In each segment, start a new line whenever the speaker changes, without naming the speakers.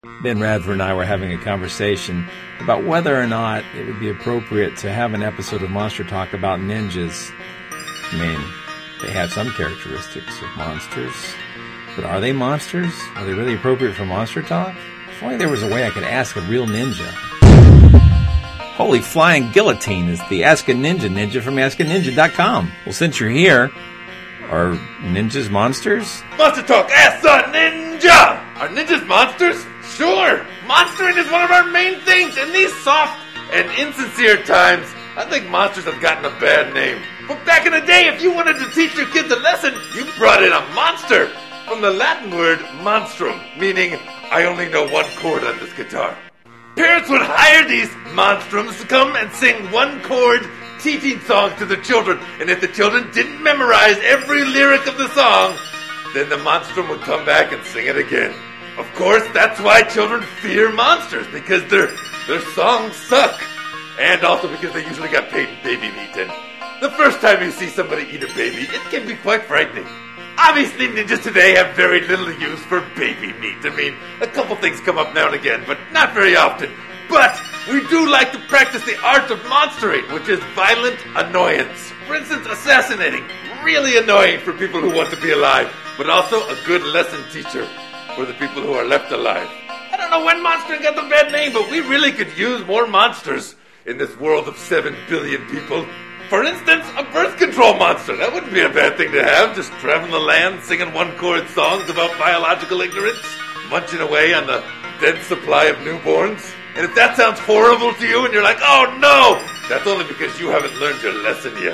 Ben Radford and I were having a conversation about whether or not it would be appropriate to have an episode of Monster Talk about ninjas. I mean, they have some characteristics of monsters, but are they monsters? Are they really appropriate for Monster Talk? If only there was a way I could ask a real ninja. Holy flying guillotine is the Ask a Ninja from AskANinja.com. Well, since you're here, are ninjas monsters?
Monster Talk, Ask a Ninja! Are ninjas monsters? Sure! Monstering is one of our main things. In these soft and insincere times, I think monsters have gotten a bad name. But back in the day, if you wanted to teach your kids a lesson, you brought in a monster. From the Latin word monstrum, meaning I only know one chord on this guitar. Parents would hire these monstrums to come and sing one chord teaching songs to the children. And if the children didn't memorize every lyric of the song, then the monstrum would come back and sing it again. Of course, that's why children fear monsters, because their songs suck. And also because they usually got paid in baby meat. And the first time you see somebody eat a baby, it can be quite frightening. Obviously, ninjas today have very little use for baby meat. I mean, a couple things come up now and again, but not very often. But we do like to practice the art of monstering, which is violent annoyance. For instance, assassinating. Really annoying for people who want to be alive, but also a good lesson teacher for the people who are left alive. I don't know when monstering got the bad name, but we really could use more monsters in this world of 7 billion people. For instance, a birth control monster. That wouldn't be a bad thing to have. Just traveling the land, singing one-chord songs about biological ignorance, munching away on the dense supply of newborns. And if that sounds horrible to you and you're like, oh no, that's only because you haven't learned your lesson yet.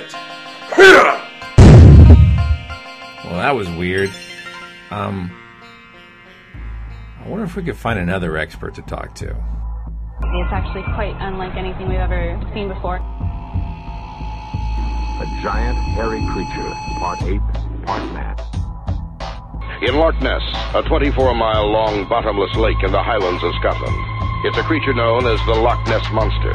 Well, that was weird. I wonder if we could find another expert to talk to.
It's actually quite unlike anything we've ever seen before.
A giant, hairy creature, part ape, part man.
In Loch Ness, a 24-mile-long bottomless lake in the Highlands of Scotland. It's a creature known as the Loch Ness Monster.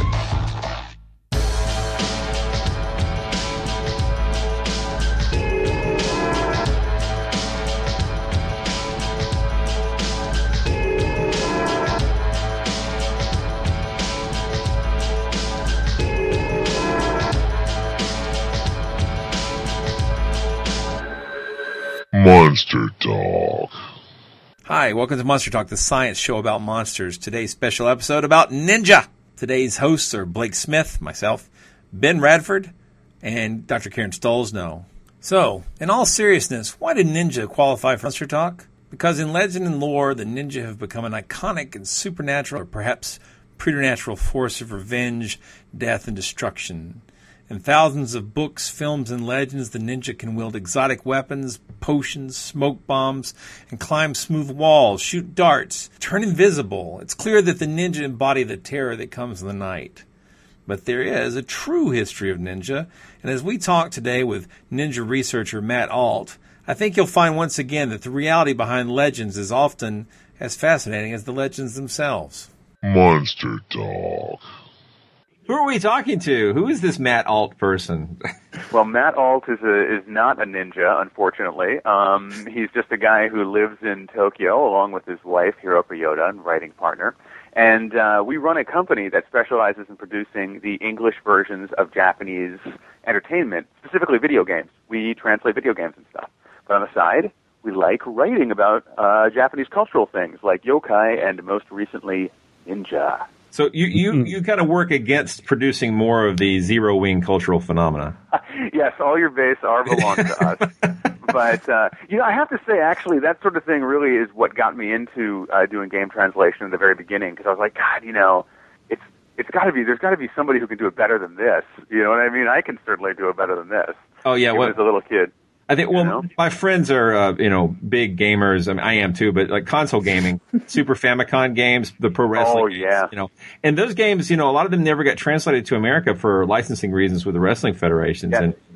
Monster Talk.
Hi, welcome to Monster Talk, the science show about monsters. Today's special episode about ninja. Today's hosts are Blake Smith, myself, Ben Radford, and Dr. Karen Stolzno. So, in all seriousness, why did ninja qualify for Monster Talk? Because in legend and lore, the ninja have become an iconic and supernatural or perhaps preternatural force of revenge, death, and destruction. In thousands of books, films, and legends, the ninja can wield exotic weapons, potions, smoke bombs, and climb smooth walls, shoot darts, turn invisible. It's clear that the ninja embody the terror that comes in the night. But there is a true history of ninja, and as we talk today with ninja researcher Matt Alt, I think you'll find once again that the reality behind legends is often as fascinating as the legends themselves.
Monster Talk.
Who are we talking to? Who is this Matt Alt person?
Well, Matt Alt is not a ninja, unfortunately. He's just a guy who lives in Tokyo along with his wife, Hiroko Yoda, and writing partner. And we run a company that specializes in producing the English versions of Japanese entertainment, specifically video games. We translate video games and stuff. But on the side, we like writing about Japanese cultural things like yokai and, most recently, ninja.
So you kind of work against producing more of the zero-wing cultural phenomena.
Yes, all your base belongs to us. But, I have to say, actually, that sort of thing really is what got me into doing game translation in the very beginning, because I was like, God, it's got to be, there's got to be somebody who can do it better than this. You know what I mean? I can certainly do it better than this.
Oh, yeah.
Even as a little kid.
I think, my friends are, big gamers. I mean, I am too, but like console gaming, Super Famicom games, the pro wrestling games, and those games, a lot of them never got translated to America for licensing reasons with the wrestling federations.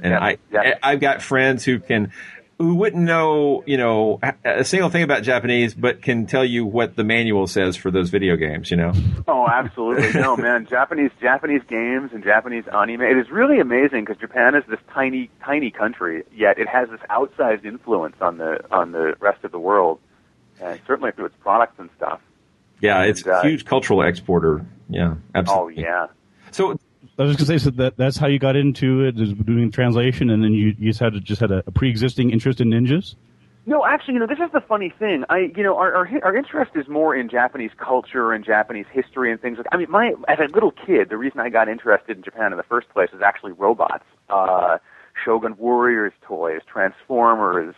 I've got friends who wouldn't know, a single thing about Japanese, but can tell you what the manual says for those video games,
Oh, absolutely. No, man, Japanese games and Japanese anime, it is really amazing because Japan is this tiny, tiny country, yet it has this outsized influence on the rest of the world, and certainly through its products and stuff.
Yeah, it's a huge cultural exporter. Yeah, absolutely.
Oh, yeah.
So I was going to say, so that's how you got into it, is doing translation, and then you just had a pre-existing interest in ninjas?
No, actually, this is the funny thing. Our interest is more in Japanese culture and Japanese history and things like. I mean, as a little kid, the reason I got interested in Japan in the first place is actually robots, Shogun Warriors toys, Transformers,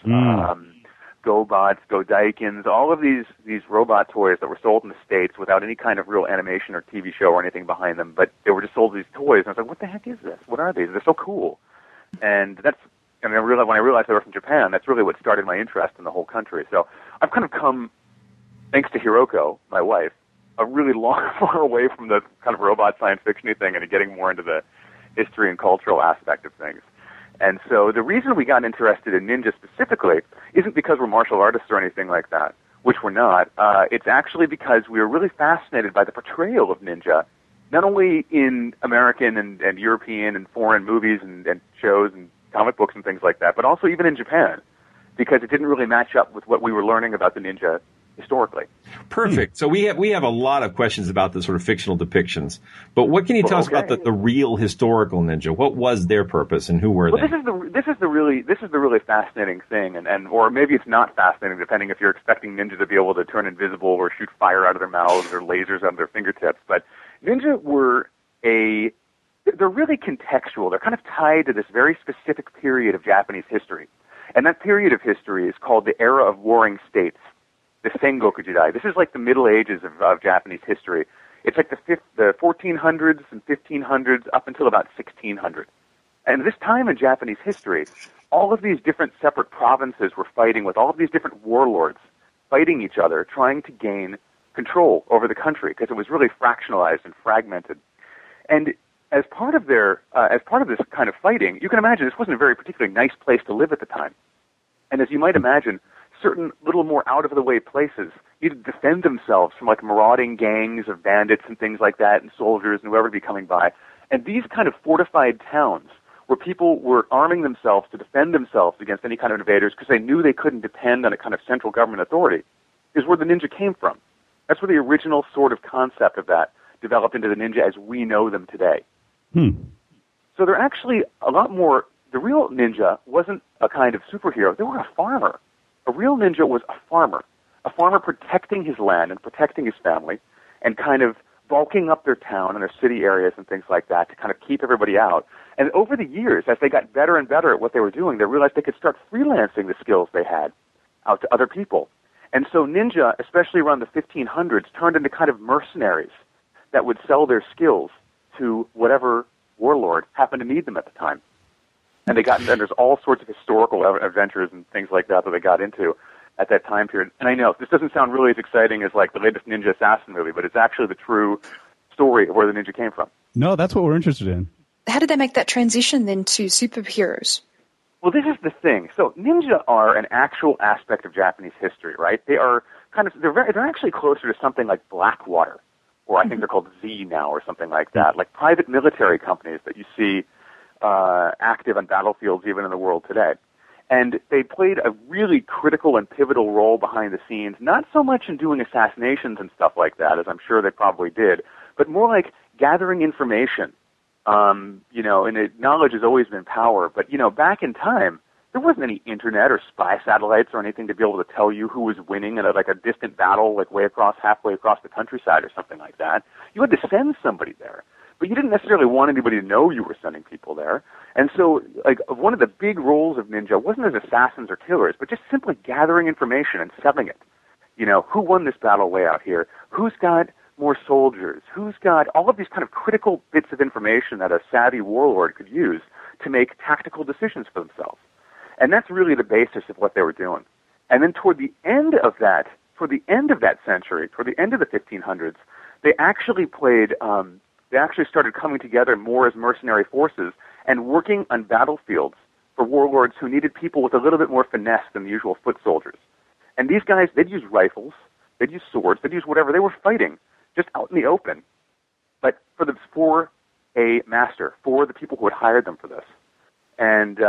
GoBots, Godaikins, all of these robot toys that were sold in the States without any kind of real animation or TV show or anything behind them, but they were just sold as these toys. And I was like, what the heck is this? What are these? They're so cool. And when I realized they were from Japan, that's really what started my interest in the whole country. So I've kind of come, thanks to Hiroko, my wife, a really far away from the kind of robot science fiction-y thing and getting more into the history and cultural aspect of things. And so the reason we got interested in ninja specifically isn't because we're martial artists or anything like that, which we're not. It's actually because we were really fascinated by the portrayal of ninja, not only in American and European and foreign movies and shows and comic books and things like that, but also even in Japan, because it didn't really match up with what we were learning about the ninja historically.
Perfect. So we have a lot of questions about the sort of fictional depictions, but what can you tell us about the real historical ninja? What was their purpose and who were they?
This is the really fascinating thing, and or maybe it's not fascinating, depending if you're expecting ninja to be able to turn invisible or shoot fire out of their mouths or lasers out of their fingertips. But ninja they're really contextual. They're kind of tied to this very specific period of Japanese history, and that period of history is called the Era of Warring States. The Sengoku Jidai. This is like the Middle Ages of Japanese history. It's like the 1400s and 1500s up until about 1600. And this time in Japanese history, all of these different separate provinces were fighting with all of these different warlords, fighting each other, trying to gain control over the country because it was really fractionalized and fragmented. And as part of this kind of fighting, you can imagine this wasn't a very particularly nice place to live at the time. And as you might imagine, certain little more out-of-the-way places needed to defend themselves from like marauding gangs of bandits and things like that and soldiers and whoever would be coming by. And these kind of fortified towns where people were arming themselves to defend themselves against any kind of invaders because they knew they couldn't depend on a kind of central government authority is where the ninja came from. That's where the original sort of concept of that developed into the ninja as we know them today. So they're actually a lot more. The real ninja wasn't a kind of superhero. They were a farmer. A real ninja was a farmer protecting his land and protecting his family and kind of bulking up their town and their city areas and things like that to kind of keep everybody out. And over the years, as they got better and better at what they were doing, they realized they could start freelancing the skills they had out to other people. And so ninja, especially around the 1500s, turned into kind of mercenaries that would sell their skills to whatever warlord happened to need them at the time. And there's all sorts of historical adventures and things like that they got into at that time period. And I know this doesn't sound really as exciting as like the latest Ninja Assassin movie, but it's actually the true story of where the ninja came from.
No, that's what we're interested in.
How did they make that transition then to superheroes?
Well, this is the thing. So ninja are an actual aspect of Japanese history, right? They are they're actually closer to something like Blackwater, or I think they're called Z now or something like that, like private military companies that you see active on battlefields even in the world today. And they played a really critical and pivotal role behind the scenes, not so much in doing assassinations and stuff like that, as I'm sure they probably did, but more like gathering information. And knowledge has always been power, but, back in time, there wasn't any internet or spy satellites or anything to be able to tell you who was winning in a distant battle, like halfway across the countryside or something like that. You had to send somebody there. But you didn't necessarily want anybody to know you were sending people there. And so, one of the big roles of ninja wasn't as assassins or killers, but just simply gathering information and selling it. Who won this battle way out here? Who's got more soldiers? Who's got all of these kind of critical bits of information that a savvy warlord could use to make tactical decisions for themselves? And that's really the basis of what they were doing. And then toward the end of that century, toward the end of the 1500s, they actually started coming together more as mercenary forces and working on battlefields for warlords who needed people with a little bit more finesse than the usual foot soldiers. And these guys, they'd use rifles, they'd use swords, they'd use whatever. They were fighting just out in the open, but for a master, for the people who had hired them for this. And,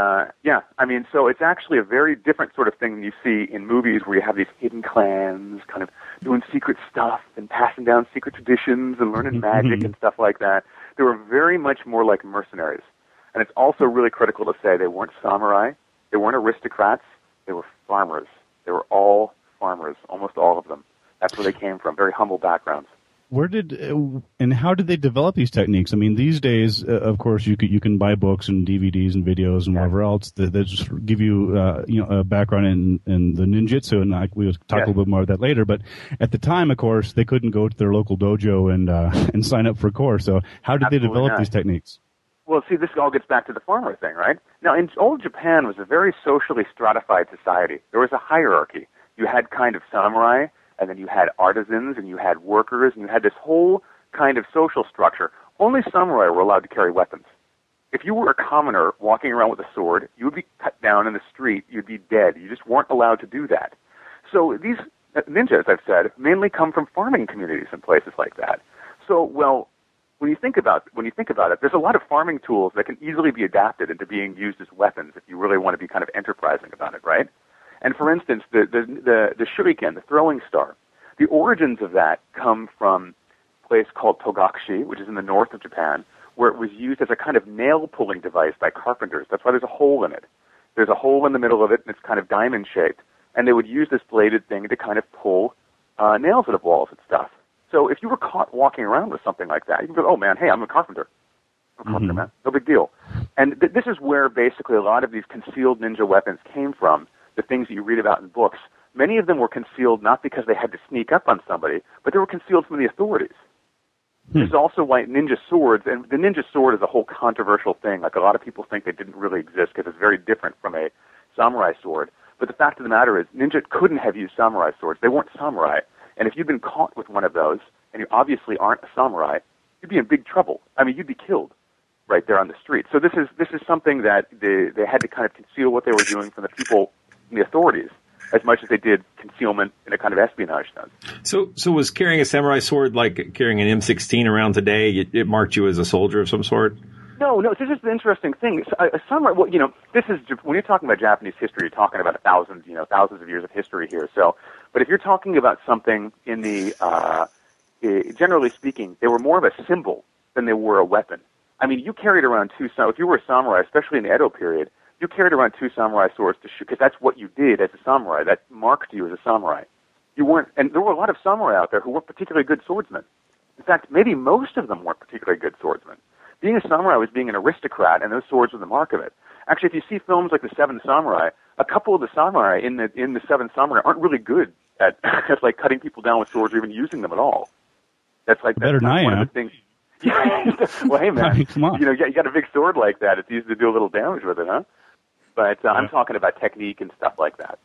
so it's actually a very different sort of thing than you see in movies where you have these hidden clans kind of doing secret stuff and passing down secret traditions and learning magic and stuff like that. They were very much more like mercenaries. And it's also really critical to say they weren't samurai, they weren't aristocrats, they were farmers. They were all farmers, almost all of them. That's where they came from, very humble backgrounds.
Where did and how did they develop these techniques? I mean, these days, of course, you can buy books and DVDs and videos and whatever else that just give you a background in the ninjutsu, and we'll talk a little bit more about that later. But at the time, of course, they couldn't go to their local dojo and sign up for a course. So how did they develop these techniques?
Well, see, this all gets back to the farmer thing, right? Now, in old Japan was a very socially stratified society. There was a hierarchy. You had kind of samurai, and then you had artisans, and you had workers, and you had this whole kind of social structure. Only samurai were allowed to carry weapons. If you were a commoner walking around with a sword, you would be cut down in the street, you'd be dead. You just weren't allowed to do that. So these ninjas, I've said, mainly come from farming communities and places like that. So, well, when you think about it, there's a lot of farming tools that can easily be adapted into being used as weapons if you really want to be kind of enterprising about it, right? And for instance, the shuriken, the throwing star, the origins of that come from a place called Togakushi, which is in the north of Japan, where it was used as a kind of nail-pulling device by carpenters. That's why there's a hole in it. There's a hole in the middle of it, and it's kind of diamond-shaped. And they would use this bladed thing to kind of pull nails out of walls and stuff. So if you were caught walking around with something like that, you could go, oh, man, hey, I'm a carpenter. I'm a carpenter, man. No big deal. And this is where basically a lot of these concealed ninja weapons came from, the things that you read about in books. Many of them were concealed not because they had to sneak up on somebody, but they were concealed from the authorities. This is also why ninja swords, and the ninja sword is a whole controversial thing. Like, a lot of people think they didn't really exist because it's very different from a samurai sword. But the fact of the matter is, ninja couldn't have used samurai swords. They weren't samurai. And if you'd been caught with one of those, and you obviously aren't a samurai, you'd be in big trouble. I mean, you'd be killed right there on the street. So this is something that they had to kind of conceal what they were doing from the people in the authorities, as much as they did concealment in a kind of espionage sense.
So was carrying a samurai sword like carrying an M16 around today? It marked you as a soldier of some sort?
No, this is the interesting thing. A samurai, well, this is, when you're talking about Japanese history, you're talking about thousands of years of history here. So, but if you're talking about something in the, generally speaking, they were more of a symbol than they were a weapon. I mean, you carried around if you were a samurai, especially in the Edo period, you carried around two samurai swords to shoot, because that's what you did as a samurai. That marked you as a samurai. You weren't, and there were a lot of samurai out there who weren't particularly good swordsmen. In fact, maybe most of them weren't particularly good swordsmen. Being a samurai was being an aristocrat, and those swords were the mark of it. Actually, if you see films like The Seven Samurai, a couple of the samurai in the Seven Samurai aren't really good at like cutting people down with swords or even using them at all. That's like
better than I
one
am.
of the things. Well, hey man,
I mean, come on.
You got a big sword like that. It's easy to do a little damage with it, huh? But I'm talking about technique and stuff like that.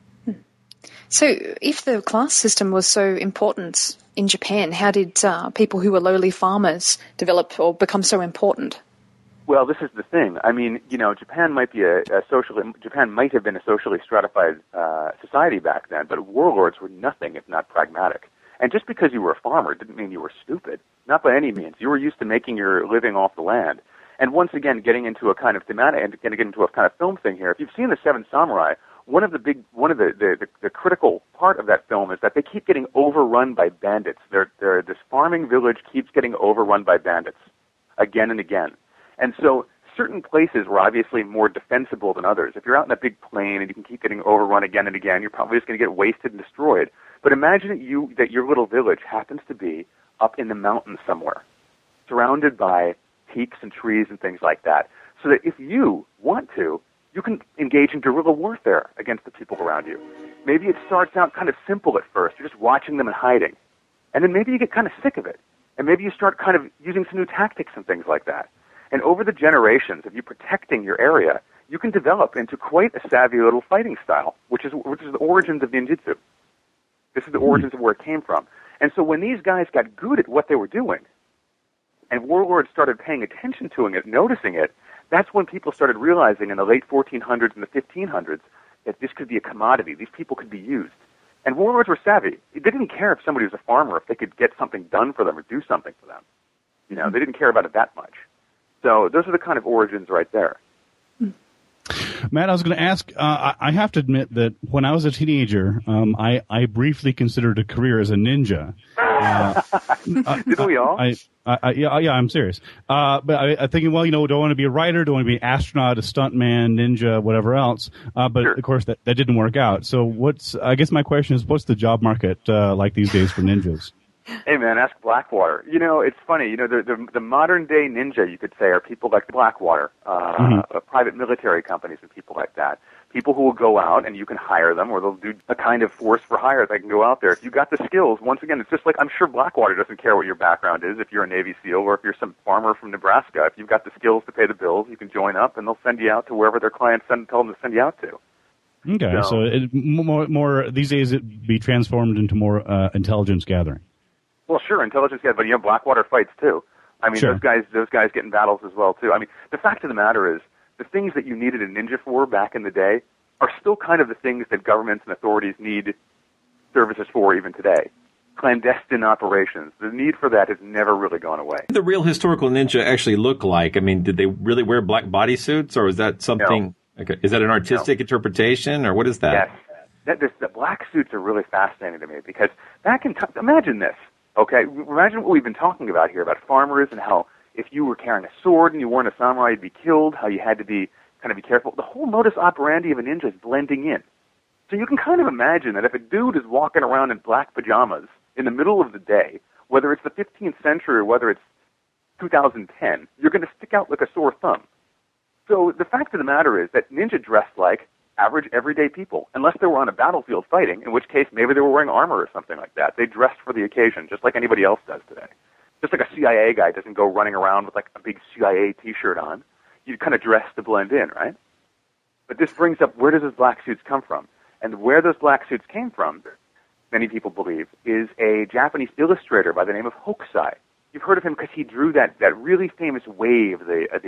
So if the class system was so important in Japan, how did people who were lowly farmers develop or become so important?
Well, this is the thing. I mean, Japan might be Japan might have been a socially stratified society back then, but warlords were nothing if not pragmatic. And just because you were a farmer didn't mean you were stupid. Not by any means. You were used to making your living off the land. And once again, getting into a kind of thematic and getting into a kind of film thing here. If you've seen The Seven Samurai, one of the critical part of that film is that they keep getting overrun by bandits. This farming village keeps getting overrun by bandits again and again. And so certain places were obviously more defensible than others. If you're out in a big plain and you can keep getting overrun again and again, you're probably just going to get wasted and destroyed. But imagine that your little village happens to be up in the mountains somewhere, surrounded by peaks and trees and things like that, so that if you want to, you can engage in guerrilla warfare against the people around you. Maybe it starts out kind of simple at first. You're just watching them and hiding. And then maybe you get kind of sick of it. And maybe you start kind of using some new tactics and things like that. And over the generations of you protecting your area, you can develop into quite a savvy little fighting style, which is the origins of ninjutsu. This is the origins of where it came from. And so when these guys got good at what they were doing, and warlords started paying attention to it, noticing it, that's when people started realizing in the late 1400s and the 1500s that this could be a commodity. These people could be used. And warlords were savvy. They didn't care if somebody was a farmer, if they could get something done for them or do something for them. They didn't care about it that much. So those are the kind of origins right there.
Matt, I was going to ask, I have to admit that when I was a teenager, I briefly considered a career as a ninja.
Didn't we all?
Yeah, I'm serious. But I'm thinking, well, do I want to be a writer? Do I want to be an astronaut, a stuntman, ninja, whatever else? But
Sure.
of course that didn't work out. So I guess my question is, what's the job market like these days for ninjas?
Hey man, ask Blackwater. It's funny. The modern day ninja, you could say, are people like Blackwater, private military companies and people like that. People who will go out and you can hire them, or they'll do a kind of force for hire. They can go out there. If you got the skills, once again, it's just like, I'm sure Blackwater doesn't care what your background is. If you're a Navy SEAL or if you're some farmer from Nebraska, if you've got the skills to pay the bills, you can join up and they'll send you out to wherever their clients tell them to send you out to.
Okay, so it, more these days it'd be transformed into more intelligence gathering.
Well, sure, intelligence, yeah, but Blackwater fights too. I mean,
Sure.
those guys get in battles as well too. I mean, the fact of the matter is, the things that you needed a ninja for back in the day are still kind of the things that governments and authorities need services for even today. Clandestine operations. The need for that has never really gone away.
What did the real historical ninja actually look like? I mean, did they really wear black bodysuits, or was that something?
No.
Okay, is that an artistic interpretation, or what is that?
Yes. The black suits are really fascinating to me because back in time, imagine this. Okay, imagine what we've been talking about here about farmers and how if you were carrying a sword and you weren't a samurai, you'd be killed, how you had to be kind of be careful. The whole modus operandi of a ninja is blending in. So you can kind of imagine that if a dude is walking around in black pajamas in the middle of the day, whether it's the 15th century or whether it's 2010, you're going to stick out like a sore thumb. So the fact of the matter is that ninja dressed like average, everyday people, unless they were on a battlefield fighting, in which case maybe they were wearing armor or something like that. They dressed for the occasion, just like anybody else does today. Just like a CIA guy doesn't go running around with like a big CIA T-shirt on. You kind of dress to blend in, right? But this brings up, where does those black suits come from? And where those black suits came from, many people believe, is a Japanese illustrator by the name of Hokusai. You've heard of him because he drew that really famous wave,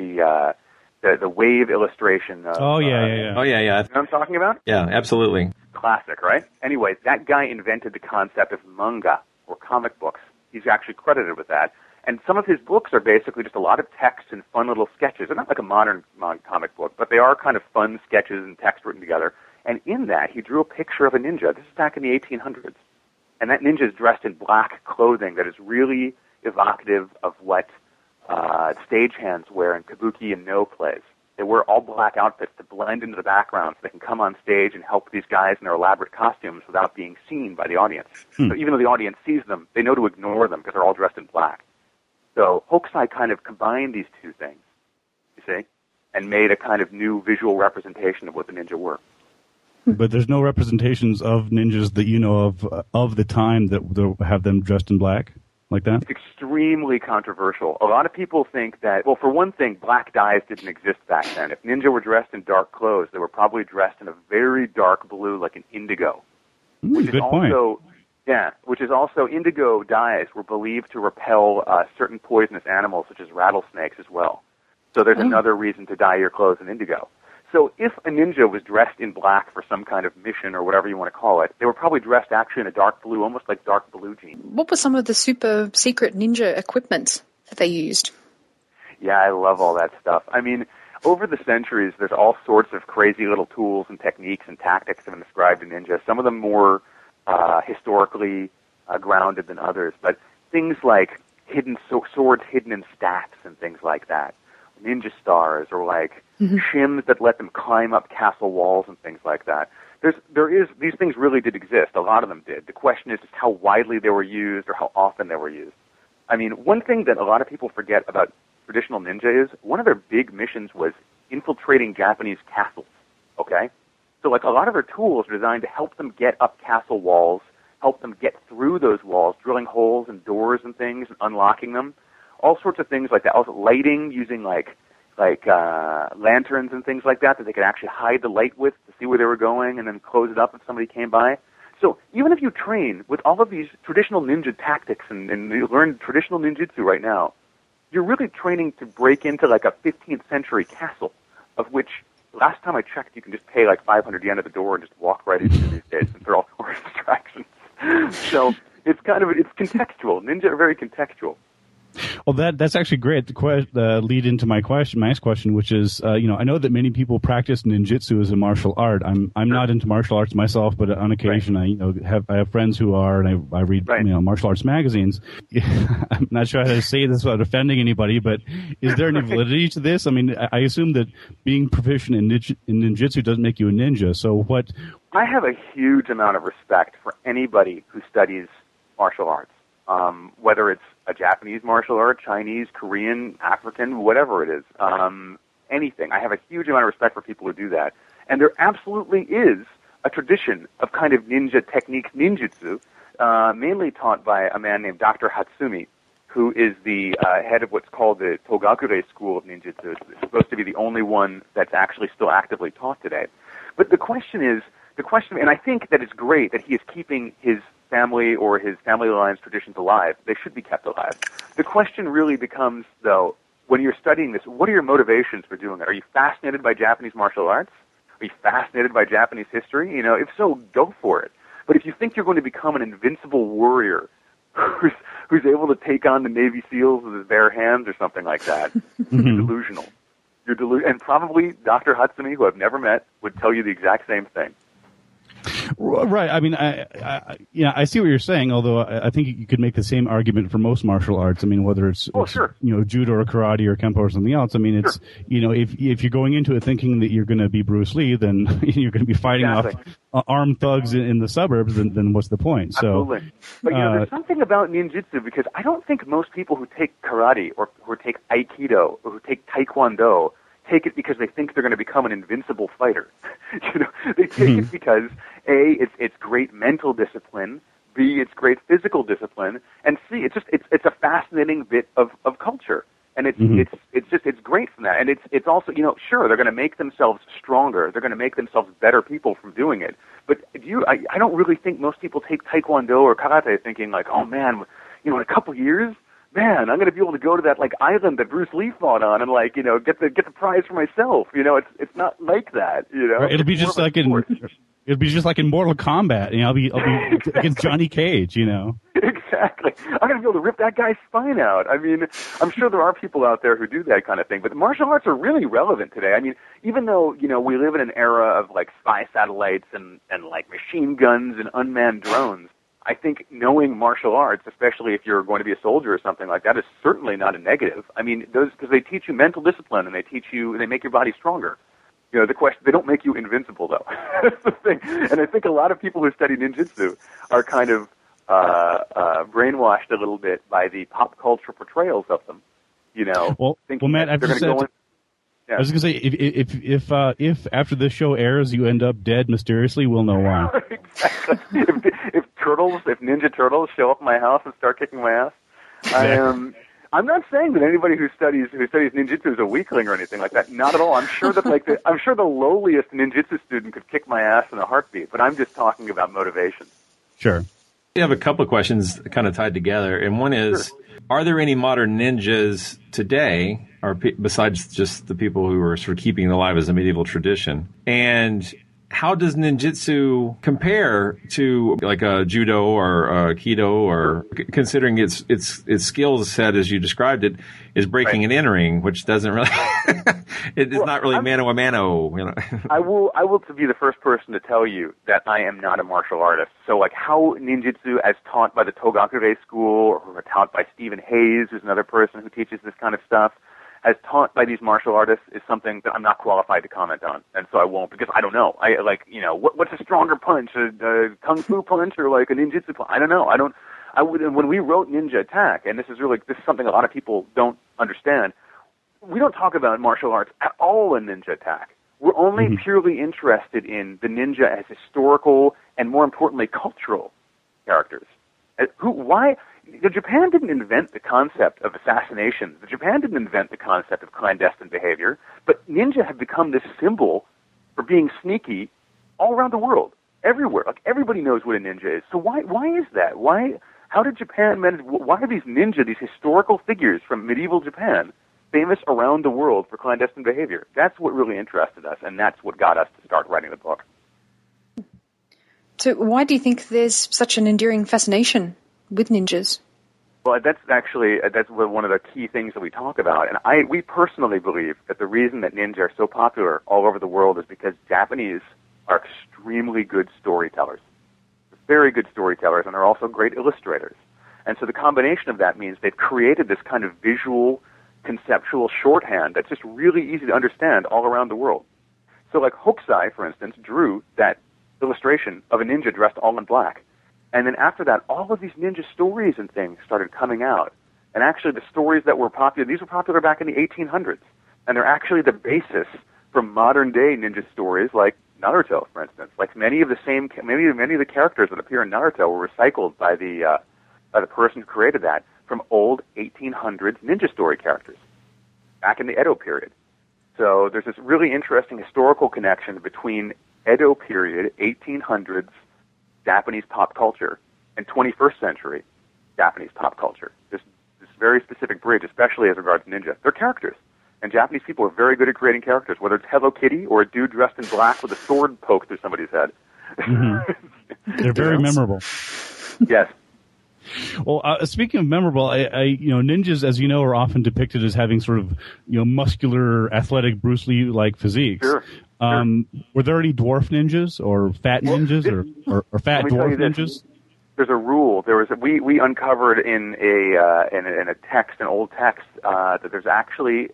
the wave illustration.
Oh, yeah.
You know what I'm talking about?
Yeah, absolutely.
Classic, right? Anyway, that guy invented the concept of manga, or comic books. He's actually credited with that. And some of his books are basically just a lot of text and fun little sketches. They're not like a modern comic book, but they are kind of fun sketches and text written together. And in that, he drew a picture of a ninja. This is back in the 1800s. And that ninja is dressed in black clothing that is really evocative of what stagehands wear in kabuki and no plays. They wear all black outfits to blend into the background so they can come on stage and help these guys in their elaborate costumes without being seen by the audience. So even though the audience sees them, they know to ignore them because they're all dressed in black. So Hokusai kind of combined these two things, you see, and made a kind of new visual representation of what the ninja were.
But there's no representations of ninjas that you know of the time that have them dressed in black like that?
It's extremely controversial. A lot of people think that, well, for one thing, black dyes didn't exist back then. If ninja were dressed in dark clothes, they were probably dressed in a very dark blue, like an indigo.
Good point.
Yeah, which is also, indigo dyes were believed to repel certain poisonous animals, such as rattlesnakes as well. So there's another reason to dye your clothes in indigo. So if a ninja was dressed in black for some kind of mission or whatever you want to call it, they were probably dressed actually in a dark blue, almost like dark blue jeans.
What was some of the super secret ninja equipment that they used?
Yeah, I love all that stuff. I mean, over the centuries, there's all sorts of crazy little tools and techniques and tactics that have been described in ninja, some of them more historically grounded than others, but things like swords hidden in staffs and things like that, ninja stars, or like shims that let them climb up castle walls and things like that. These things really did exist. A lot of them did. The question is just how widely they were used or how often they were used. I mean, one thing that a lot of people forget about traditional ninja is one of their big missions was infiltrating Japanese castles, okay? So like a lot of their tools are designed to help them get up castle walls, help them get through those walls, drilling holes and doors and things and unlocking them. All sorts of things like that. Also lighting, using like lanterns and things like that they could actually hide the light with to see where they were going and then close it up if somebody came by. So even if you train with all of these traditional ninja tactics and you learn traditional ninjutsu right now, you're really training to break into like a 15th century castle, of which last time I checked you can just pay like 500 yen at the door and just walk right into these days since they're all distractions. So it's contextual. Ninja are very contextual.
Well, that's actually great. The lead into my next question, which is, I know that many people practice ninjutsu as a martial art. I'm not into martial arts myself, but on occasion, I have friends who are, and I read martial arts magazines. I'm not sure how to say this without offending anybody, but is there any validity to this? I mean, I assume that being proficient in ninjutsu doesn't make you a ninja. So what?
I have a huge amount of respect for anybody who studies martial arts, whether it's a Japanese martial art, Chinese, Korean, African, whatever it is, anything. I have a huge amount of respect for people who do that. And there absolutely is a tradition of kind of ninja technique, ninjutsu, mainly taught by a man named Dr. Hatsumi, who is the head of what's called the Togakure School of Ninjutsu. It's supposed to be the only one that's actually still actively taught today. But the question, and I think that it's great that he is keeping his family or his family line's traditions alive. They should be kept alive. The question really becomes, though, when you're studying this, what are your motivations for doing it? Are you fascinated by Japanese martial arts? Are you fascinated by Japanese history? If so, go for it. But if you think you're going to become an invincible warrior who's able to take on the Navy SEALs with his bare hands or something like that, you're delusional. And probably Dr. Hatsumi, who I've never met, would tell you the exact same thing.
Right. I mean, I see what you're saying. Although I think you could make the same argument for most martial arts. I mean, whether it's judo or karate or kempo or something else. I mean, it's if you're going into it thinking that you're going to be Bruce Lee, then you're going to be fighting off armed thugs in the suburbs. Then what's the point?
Absolutely.
So,
but there's something about ninjutsu, because I don't think most people who take karate or who take aikido or who take taekwondo take it because they think they're going to become an invincible fighter. They take it because A, it's great mental discipline, B, it's great physical discipline, and C, it's a fascinating bit of culture. And it's great from that. And it's also, sure, they're going to make themselves stronger, they're going to make themselves better people from doing it. But I don't really think most people take taekwondo or karate thinking like, oh man, in a couple years, man, I'm going to be able to go to that island that Bruce Lee fought on and get the prize for myself. It's not like that.
Right, it'll be just like in Mortal Kombat. I'll be against Johnny Cage.
Exactly. I'm going to be able to rip that guy's spine out. I mean, I'm sure there are people out there who do that kind of thing, but martial arts are really relevant today. I mean, even though we live in an era of spy satellites and machine guns and unmanned drones, I think knowing martial arts, especially if you're going to be a soldier or something like that, is certainly not a negative. I mean, because they teach you mental discipline and they make your body stronger. The question, they don't make you invincible, though. That's the thing. And I think a lot of people who study ninjutsu are kind of brainwashed a little bit by the pop culture portrayals of them.
Well, Matt, I've just said. Yeah. I was going to say, if after this show airs you end up dead mysteriously, we'll know why.
Exactly. If Ninja Turtles show up at my house and start kicking my ass, I'm not saying that anybody who studies ninjutsu is a weakling or anything like that. Not at all. I'm sure that the lowliest ninjutsu student could kick my ass in a heartbeat. But I'm just talking about motivation.
Sure.
We have a couple of questions kind of tied together, and one is: are there any modern ninjas today, or besides just the people who are sort of keeping it alive as a medieval tradition? And how does ninjutsu compare to a judo or aikido, or considering its skill set as you described it is breaking and entering, which doesn't really it's not really mano a mano.
I will be the first person to tell you that I am not a martial artist. So how ninjutsu as taught by the Togakure school or taught by Stephen Hayes, who's another person who teaches this kind of stuff, as taught by these martial artists is something that I'm not qualified to comment on, and so I won't, because I don't know. What's a stronger punch, a kung fu punch or a ninjutsu punch? I don't know. When we wrote Ninja Attack, and this is something a lot of people don't understand, we don't talk about martial arts at all in Ninja Attack. We're only purely interested in the ninja as historical and, more importantly, cultural characters. Japan didn't invent the concept of assassination. Japan didn't invent the concept of clandestine behavior, but ninja have become this symbol for being sneaky all around the world, everywhere. Everybody knows what a ninja is. So why is that? How did Japan manage? Why are these ninja, these historical figures from medieval Japan, famous around the world for clandestine behavior? That's what really interested us, and that's what got us to start writing the book. So
why do you think there's such an enduring fascination with ninjas?
Well, that's one of the key things that we talk about, and we personally believe that the reason that ninja are so popular all over the world is because Japanese are extremely good storytellers, very good storytellers, and they're also great illustrators. And so the combination of that means they've created this kind of visual, conceptual shorthand that's just really easy to understand all around the world. So like Hokusai, for instance, drew that illustration of a ninja dressed all in black. And then after that, all of these ninja stories and things started coming out. And actually the stories that were popular, these were popular back in the 1800s. And they're actually the basis for modern-day ninja stories like Naruto, for instance. Like many of the characters that appear in Naruto were recycled by the person who created that from old 1800s ninja story characters back in the Edo period. So there's this really interesting historical connection between Edo period, 1800s, Japanese pop culture, and 21st century Japanese pop culture. This very specific bridge, especially as regards to ninja. They're characters. And Japanese people are very good at creating characters, whether it's Hello Kitty or a dude dressed in black with a sword poked through somebody's head.
Mm-hmm. They're very memorable.
Yes.
Well, speaking of memorable, ninjas, as you know, are often depicted as having sort of, muscular, athletic, Bruce Lee-like physiques.
Sure.
Were there any dwarf ninjas or fat ninjas or fat dwarf ninjas?
There's a rule. We uncovered in a text, an old text, that there are actually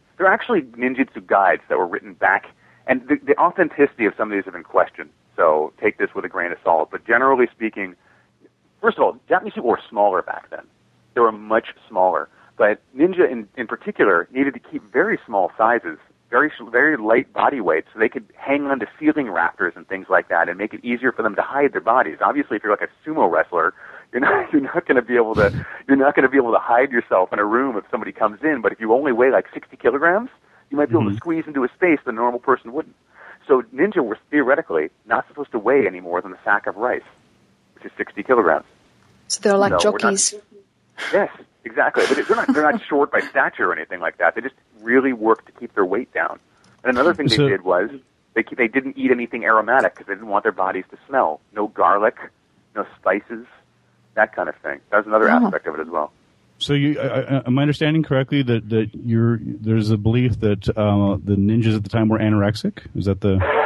ninjutsu guides that were written back, and the authenticity of some of these have been questioned. So take this with a grain of salt. But generally speaking, first of all, Japanese people were smaller back then. They were much smaller. But ninja in particular needed to keep very small sizes, very light body weights, so they could hang on to ceiling rafters and things like that, and make it easier for them to hide their bodies. Obviously, if you're like a sumo wrestler, you're not going to be able to hide yourself in a room if somebody comes in. But if you only weigh like 60 kilograms, you might be able to squeeze into a space that a normal person wouldn't. So ninja were theoretically not supposed to weigh any more than a sack of rice, which is 60 kilograms.
So they're like jockeys.
Yes, exactly. But they're not short by stature or anything like that. They just really work to keep their weight down. And another thing they did was they didn't eat anything aromatic because they didn't want their bodies to smell. No garlic, no spices, that kind of thing. That was another aspect of it as well. So,
am I understanding correctly that there's a belief that the ninjas at the time were anorexic? Is that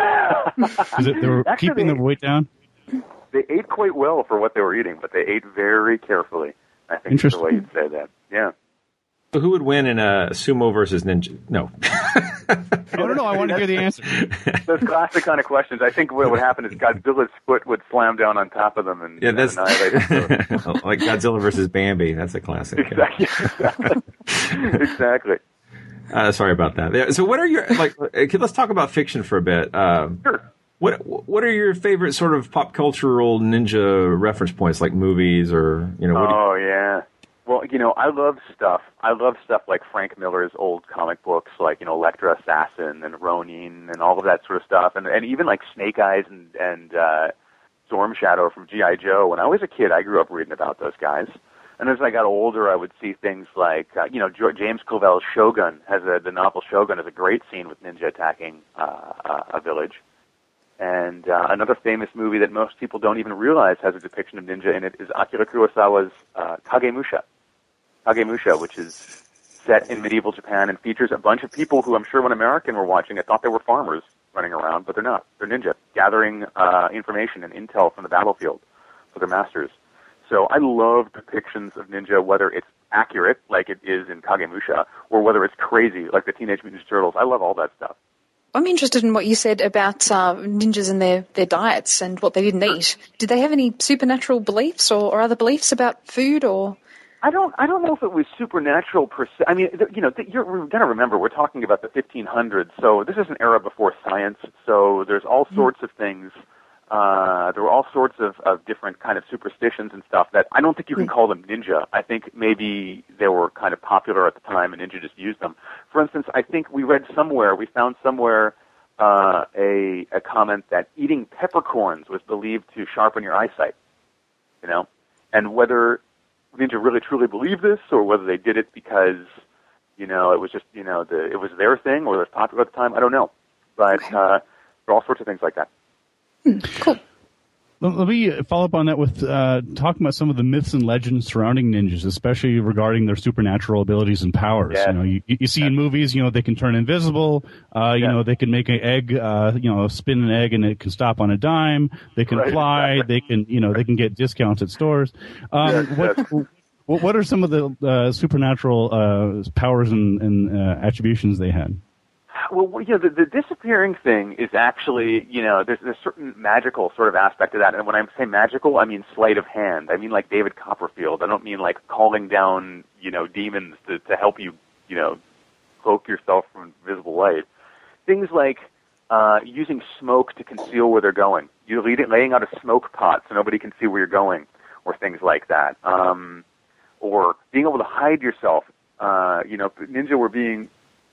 they were actually, keeping their weight down?
They ate quite well for what they were eating, but they ate very carefully. I think is the way you'd say that. Yeah.
So who would win in a sumo versus ninja? No.
I don't know. I want to hear the answer.
Those classic kind of questions. I think what would happen is Godzilla's foot would slam down on top of them and annihilate it.
Like Godzilla versus Bambi. That's a classic.
Exactly. Exactly.
Sorry about that. So what are your, let's talk about fiction for a bit.
Sure.
What are your favorite sort of pop cultural ninja reference points, like movies or,
yeah. Well, I love stuff. Like Frank Miller's old comic books, like, Elektra Assassin and Ronin and all of that sort of stuff. And even like Snake Eyes and Storm Shadow from G.I. Joe. When I was a kid, I grew up reading about those guys. And as I got older, I would see things like, James Clavell's Shogun the novel Shogun has a great scene with ninja attacking a village. And another famous movie that most people don't even realize has a depiction of ninja in it is Akira Kurosawa's Kagemusha. Kagemusha, which is set in medieval Japan and features a bunch of people who I'm sure when American were watching it thought they were farmers running around, but they're not. They're ninja, gathering information and intel from the battlefield for their masters. So I love depictions of ninja, whether it's accurate, like it is in Kagemusha, or whether it's crazy, like the Teenage Mutant Ninja Turtles. I love all that stuff.
I'm interested in what you said about ninjas and their diets and what they didn't eat. Did they have any supernatural beliefs or other beliefs about food or?
I don't know if it was supernatural per se. I mean, you're going to remember we're talking about the 1500s, so this is an era before science. So there's all sorts of things. There were all sorts of different kind of superstitions and stuff that I don't think you can call them ninja. I think maybe they were kind of popular at the time and ninja just used them. For instance, I think we found somewhere a comment that eating peppercorns was believed to sharpen your eyesight. And whether ninja really truly believed this or whether they did it because it was just it was their thing or it was popular at the time, I don't know. But there are all sorts of things like that.
Cool.
Let me follow up on that with talking about some of the myths and legends surrounding ninjas, especially regarding their supernatural abilities and powers.
Yes.
You know, you see in movies, you know, they can turn invisible. You know, they can make an egg, you know, spin an egg and it can stop on a dime. They can fly.
Exactly.
They can, you know, they can get discounts at stores. What are some of the supernatural powers and attributions they had?
Well, you know, the disappearing thing is actually, you know, there's a certain magical sort of aspect to that. And when I say magical, I mean sleight of hand. I mean like David Copperfield. I don't mean like calling down, you know, demons to help you, you know, cloak yourself from visible light. Things like using smoke to conceal where they're going. You're laying out a smoke pot so nobody can see where you're going, or things like that. Or being able to hide yourself. You know, ninja were being...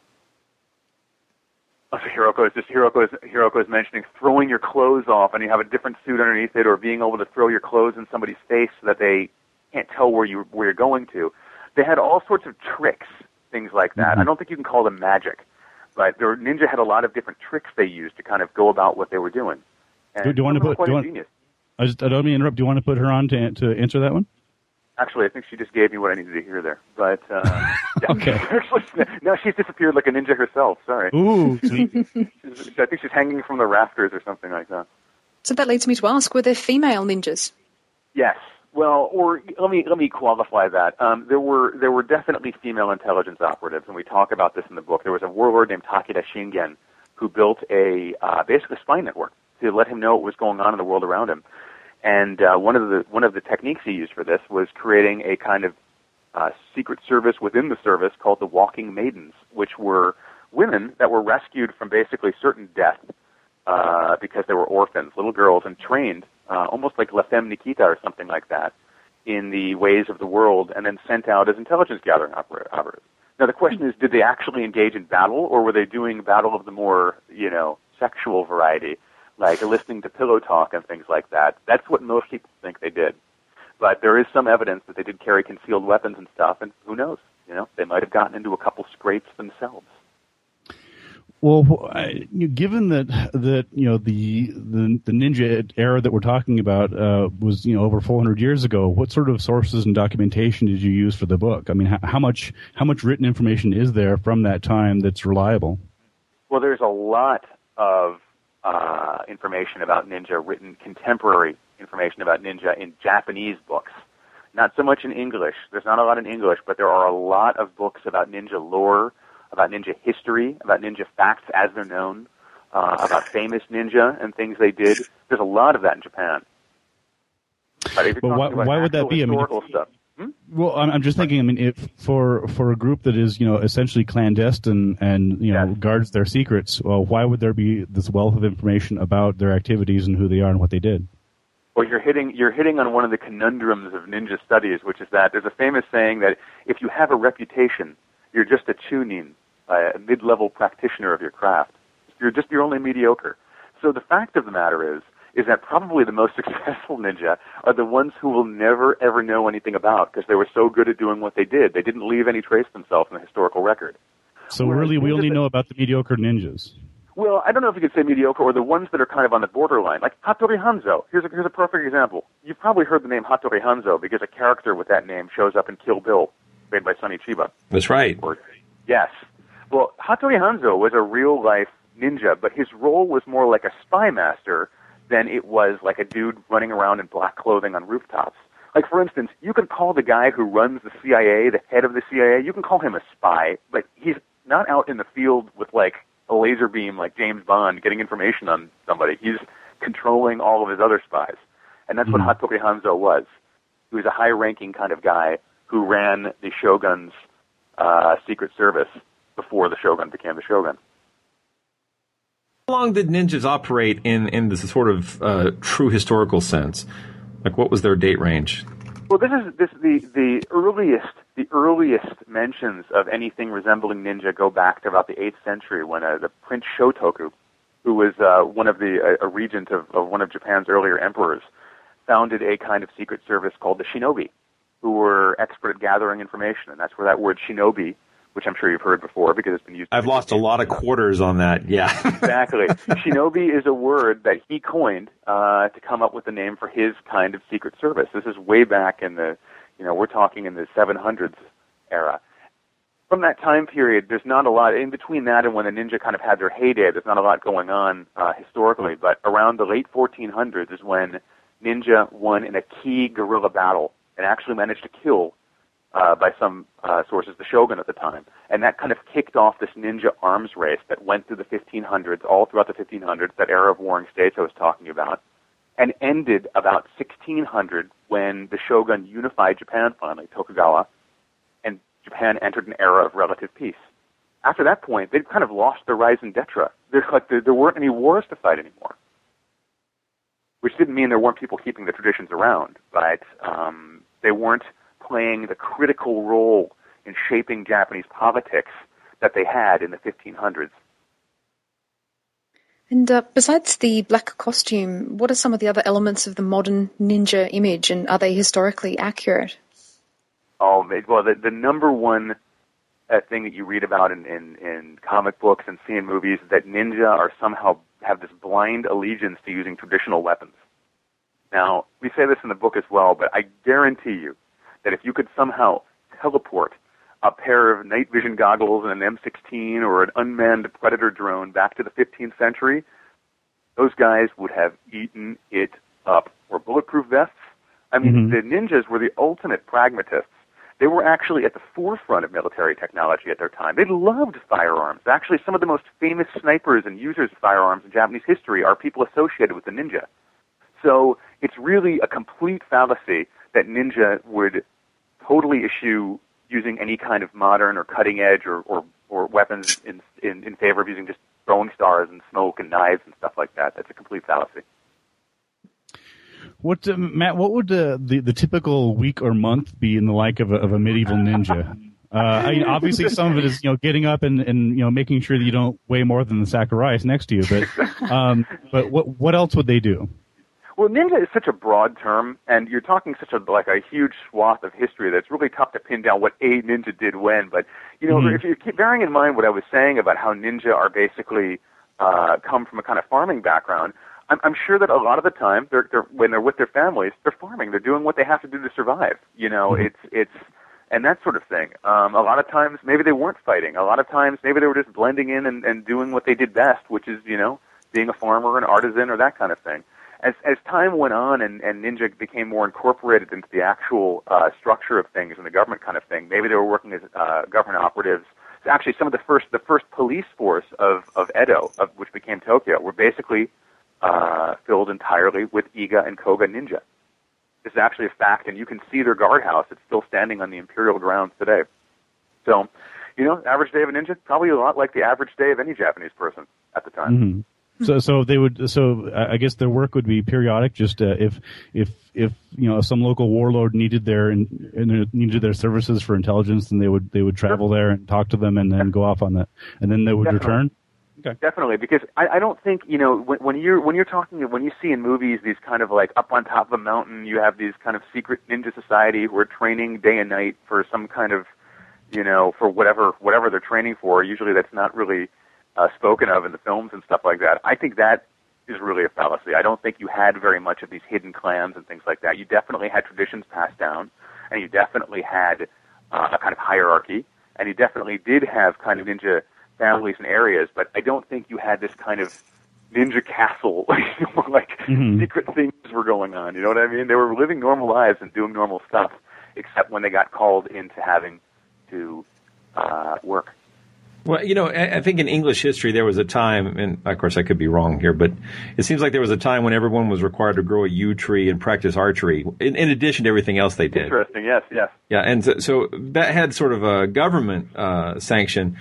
Hiroko is mentioning throwing your clothes off and you have a different suit underneath it, or being able to throw your clothes in somebody's face so that they can't tell where you're going to. They had all sorts of tricks, things like that. I don't think you can call them magic, but ninja had a lot of different tricks they used to kind of go about what they were doing. And
Do you want to put? I don't mean to interrupt. Do you want to put her on to answer that one?
Actually, I think she just gave me what I needed to hear there. But
okay.
No, she's disappeared like a ninja herself. Sorry.
Ooh, sweet.
I think she's hanging from the rafters or something like that.
So that leads me to ask: were there female ninjas?
Yes. Well, or let me qualify that. There were definitely female intelligence operatives, and we talk about this in the book. There was a warlord named Takeda Shingen who built a basically spy network to let him know what was going on in the world around him. And one of the techniques he used for this was creating a kind of secret service within the service called the Walking Maidens, which were women that were rescued from basically certain death because they were orphans, little girls, and trained almost like La Femme Nikita or something like that in the ways of the world, and then sent out as intelligence gathering operatives. Now the question is, did they actually engage in battle, or were they doing battle of the more, you know, sexual variety? Like listening to pillow talk and things like that. That's what most people think they did. But there is some evidence that they did carry concealed weapons and stuff, and who knows? You know, they might have gotten into a couple scrapes themselves.
Well, given that you know the ninja era that we're talking about was, you know, over 400 years ago, what sort of sources and documentation did you use for the book? I mean, how much written information is there from that time that's reliable?
Well, there's a lot of information about ninja, written contemporary information about ninja in Japanese books. Not so much in English. There's not a lot in English, but there are a lot of books about ninja lore, about ninja history, about ninja facts as they're known, about famous ninja and things they did. There's a lot of that in Japan. But if you're talking about
why would that be?
historical stuff.
Well, I'm just thinking. I mean, if for a group that is, you know, essentially clandestine and, you know, guards their secrets, well, why would there be this wealth of information about their activities and who they are and what they did?
Well, you're hitting on one of the conundrums of ninja studies, which is that there's a famous saying that if you have a reputation, you're just a chunin, a mid-level practitioner of your craft. You're only mediocre. So the fact of the matter is that probably the most successful ninja are the ones who will never, ever know anything about, because they were so good at doing what they did. They didn't leave any trace of themselves in the historical record.
So really, we only know about the mediocre ninjas.
Well, I don't know if you could say mediocre, or the ones that are kind of on the borderline, like Hattori Hanzo. Here's a perfect example. You've probably heard the name Hattori Hanzo because a character with that name shows up in Kill Bill, played by Sonny Chiba.
That's right.
Yes. Well, Hattori Hanzo was a real-life ninja, but his role was more like a spy master than it was like a dude running around in black clothing on rooftops. Like, for instance, you can call the guy who runs the CIA, the head of the CIA, you can call him a spy, but he's not out in the field with, like, a laser beam like James Bond getting information on somebody. He's controlling all of his other spies. And that's what Hattori Hanzo was. He was a high-ranking kind of guy who ran the Shogun's secret service before the Shogun became the Shogun.
How long did ninjas operate in this sort of true historical sense? Like, what was their date range?
Well, the earliest mentions of anything resembling ninja go back to about the 8th century when the Prince Shotoku, who was one of a regent of one of Japan's earlier emperors, founded a kind of secret service called the shinobi, who were expert at gathering information, and that's where that word shinobi which I'm sure you've heard before because it's been used.
I've lost a lot of quarters on that, yeah.
Exactly. Shinobi is a word that he coined to come up with the name for his kind of secret service. This is way back in the, we're talking in the 700s era. From that time period, there's not a lot, in between that and when the ninja kind of had their heyday, there's not a lot going on historically, but around the late 1400s is when ninja won in a key guerrilla battle and actually managed to kill, by some sources, the shogun at the time. And that kind of kicked off this ninja arms race that went through the 1500s, all throughout the 1500s, that era of warring states I was talking about, and ended about 1600 when the shogun unified Japan finally, Tokugawa, and Japan entered an era of relative peace. After that point, they'd kind of lost their raison d'etre. There weren't any wars to fight anymore, which didn't mean there weren't people keeping the traditions around, but they weren't playing the critical role in shaping Japanese politics that they had in the 1500s.
And besides the black costume, what are some of the other elements of the modern ninja image, and are they historically accurate?
Oh, well, the number one thing that you read about in comic books and see in movies is that ninja are somehow have this blind allegiance to using traditional weapons. Now, we say this in the book as well, but I guarantee you that if you could somehow teleport a pair of night vision goggles and an M16 or an unmanned Predator drone back to the 15th century, those guys would have eaten it up. Or bulletproof vests. I mean, the ninjas were the ultimate pragmatists. They were actually at the forefront of military technology at their time. They loved firearms. Actually, some of the most famous snipers and users of firearms in Japanese history are people associated with the ninja. So it's really a complete fallacy that ninja would totally eschew using any kind of modern or cutting edge or weapons in favor of using just throwing stars and smoke and knives and stuff like that. That's a complete fallacy.
What Matt? What would the typical week or month be in the like of a medieval ninja? Obviously, some of it is getting up and making sure that you don't weigh more than the sack of rice next to you. But what else would they do?
Well, ninja is such a broad term, and you're talking such a huge swath of history that it's really tough to pin down what a ninja did when. But if you keep bearing in mind what I was saying about how ninja are basically come from a kind of farming background, I'm sure that a lot of the time, they're when they're with their families, they're farming. They're doing what they have to do to survive. It's and that sort of thing. A lot of times, maybe they weren't fighting. A lot of times, maybe they were just blending in and doing what they did best, which is being a farmer, an artisan, or that kind of thing. As time went on and ninja became more incorporated into the actual structure of things and the government kind of thing, maybe they were working as government operatives. Actually, some of the first police force of Edo, which became Tokyo, were basically filled entirely with Iga and Koga ninja. This is actually a fact, and you can see their guardhouse. It's still standing on the imperial grounds today. So, average day of a ninja, probably a lot like the average day of any Japanese person at the time.
Mm-hmm. So they would. So I guess their work would be periodic. Just if some local warlord needed their services for intelligence, then they would travel there and talk to them, and then go off on that, and then they would return. Okay.
Definitely, because I don't think when you see in movies these kind of like up on top of a mountain, you have these kind of secret ninja society who are training day and night for some kind of for whatever they're training for. Usually that's not really spoken of in the films and stuff like that. I think that is really a fallacy. I don't think you had very much of these hidden clans and things like that. You definitely had traditions passed down, and you definitely had a kind of hierarchy, and you definitely did have kind of ninja families and areas, but I don't think you had this kind of ninja castle, secret things were going on. You know what I mean? They were living normal lives and doing normal stuff, except when they got called into having to work.
Well, I think in English history there was a time, and of course I could be wrong here, but it seems like there was a time when everyone was required to grow a yew tree and practice archery, in addition to everything else they did.
Interesting, yes.
Yeah, and so that had sort of a government sanction.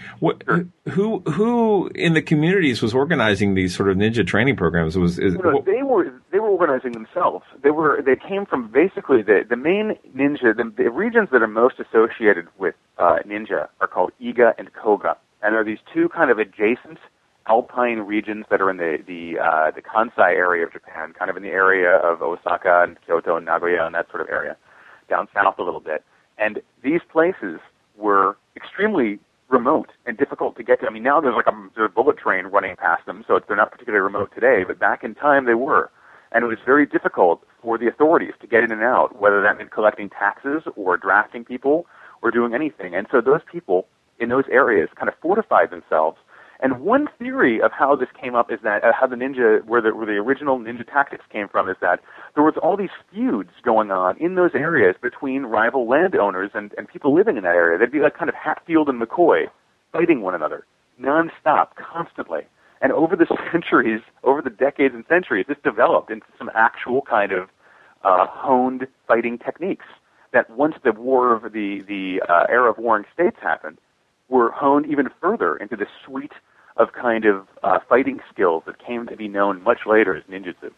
Who in the communities was organizing these sort of ninja training programs?
They were organizing themselves. They came from basically the main ninja. The regions that are most associated with ninja are called Iga and Koga. And there are these two kind of adjacent alpine regions that are in the Kansai area of Japan, kind of in the area of Osaka and Kyoto and Nagoya and that sort of area, down south a little bit. And these places were extremely remote and difficult to get to. I mean, now there's a bullet train running past them, so they're not particularly remote today, but back in time they were. And it was very difficult for the authorities to get in and out, whether that meant collecting taxes or drafting people or doing anything. And so those people in those areas kind of fortified themselves. And one theory of how this came up is that how the ninja, where the original ninja tactics came from, is that there was all these feuds going on in those areas between rival landowners and people living in that area. They'd be like kind of Hatfield and McCoy fighting one another nonstop, constantly. And over the centuries, over the decades and centuries, this developed into some actual kind of honed fighting techniques that once the war of the era of warring states happened, were honed even further into this suite of kind of fighting skills that came to be known much later as ninjutsu.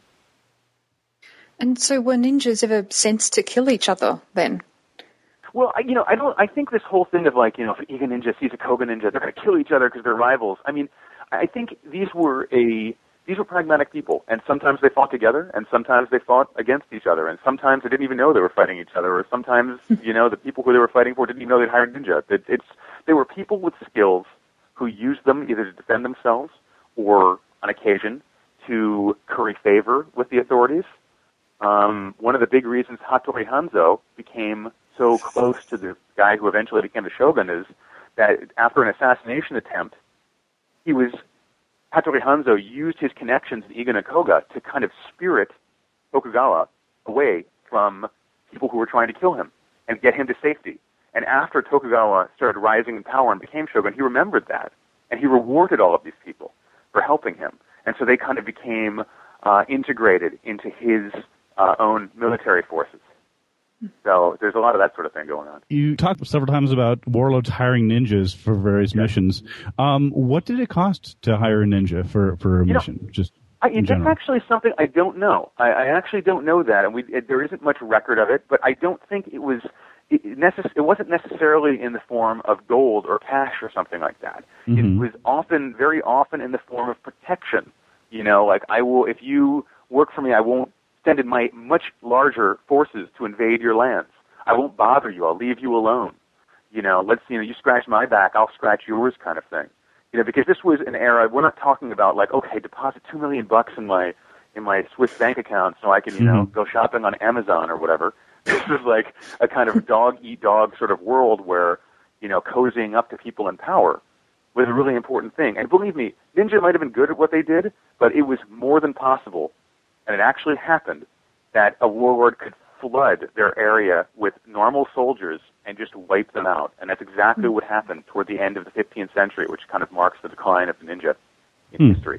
And so were ninjas ever sent to kill each other then?
Well, I think this whole thing of like, if Iga Ninja sees a Koga Ninja, they're going to kill each other because they're rivals. I mean, I think these were pragmatic people, and sometimes they fought together, and sometimes they fought against each other, and sometimes they didn't even know they were fighting each other, or sometimes, the people who they were fighting for didn't even know they'd hired ninja. They were people with skills who used them either to defend themselves or, on occasion, to curry favor with the authorities. One of the big reasons Hattori Hanzo became so close to the guy who eventually became the shogun is that after an assassination attempt, Hattori Hanzo used his connections in Iga and Koga to kind of spirit Tokugawa away from people who were trying to kill him and get him to safety. And after Tokugawa started rising in power and became shogun, he remembered that, and he rewarded all of these people for helping him. And so they kind of became integrated into his own military forces. So there's a lot of that sort of thing going on.
You talked several times about warlords hiring ninjas for various missions. What did it cost to hire a ninja for a mission?
That's actually something I don't know. I actually don't know that, and there isn't much record of it. But I don't think it was. It wasn't necessarily in the form of gold or cash or something like that. Mm-hmm. It was very often in the form of protection. Like if you work for me, I won't send in my much larger forces to invade your lands. I won't bother you. I'll leave you alone. You scratch my back, I'll scratch yours, kind of thing. Because this was an era. We're not talking about like, okay, deposit $2 million in my Swiss bank account so I can go shopping on Amazon or whatever. This is like a kind of dog-eat-dog sort of world where, cozying up to people in power was a really important thing. And believe me, ninja might have been good at what they did, but it was more than possible, and it actually happened, that a warlord could flood their area with normal soldiers and just wipe them out. And that's exactly what happened toward the end of the 15th century, which kind of marks the decline of the ninja in history.